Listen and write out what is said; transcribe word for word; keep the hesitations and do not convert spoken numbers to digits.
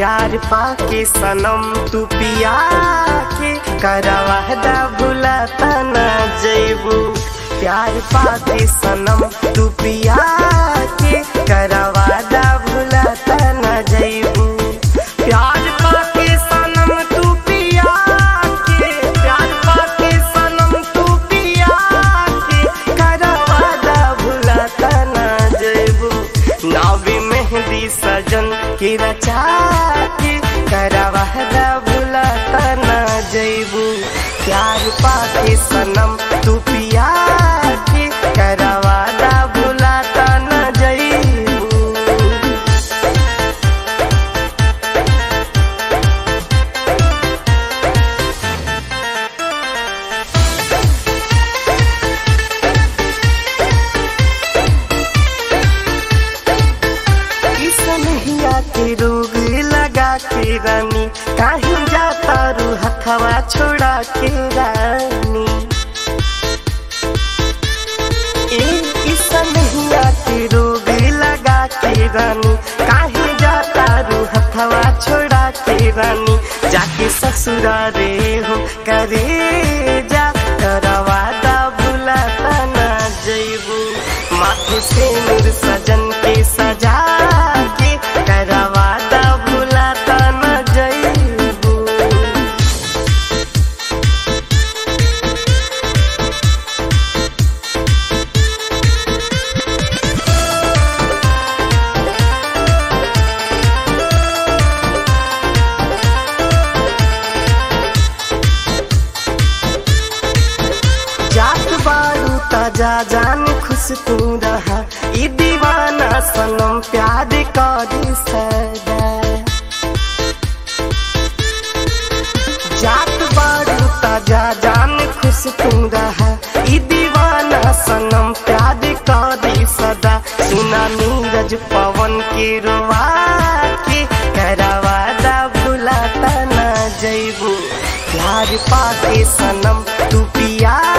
प्यार पाके सनम तू पिया के करवादा भुलाता ना जइबू। प्यार पाके सनम तू पिया के करवादा भुलाता ना जइबू। प्यार पाके सनम तू पिया के प्यार पाके सनम तू पिया के करवादा भुलाता ना जइबू। नावी मेहंदी सजन के रचा के करवादा भुलाता ना जइबू। प्यार पाके सनम तू पिया के करवादा भुलाता ना जइबू। सनहिया के रोग लगा के रानी काहे जाता रू हथवा छोड़ा के रानी। ए सनहिया के रोग लगा के रानी काहे जाता रू हथवा छोड़ा के रानी। जाके ससुरा रे हो करे जा करवादा भुलाता ना जइबू। माथे से नूर सजन के सजा के करवादा भुलाता ना जइबू। जात बारू ताजा जान खुश तू रहा ई दीवाना सनम प्यार करी सदा। जात बारू ताजा जान खुश तू रहा ई दीवाना सनम प्यार करी सदा। सुना नीरज पवन के रोवा के करवादा भुलाता ना जइबू। प्यार पाके सनम तू पिया